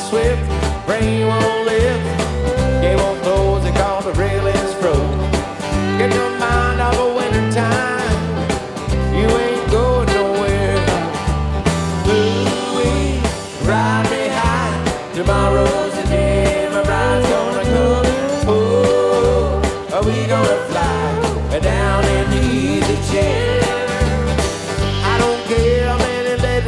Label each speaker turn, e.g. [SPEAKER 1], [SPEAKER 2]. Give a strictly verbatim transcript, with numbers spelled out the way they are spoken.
[SPEAKER 1] swift, brain won't lift, game won't close, they call the railings froze. Get your mind off of winter time, you ain't going nowhere. Ooh-wee, ride me high, tomorrow's the day my bride's gonna come. Oh, are we gonna fly down in the easy chair?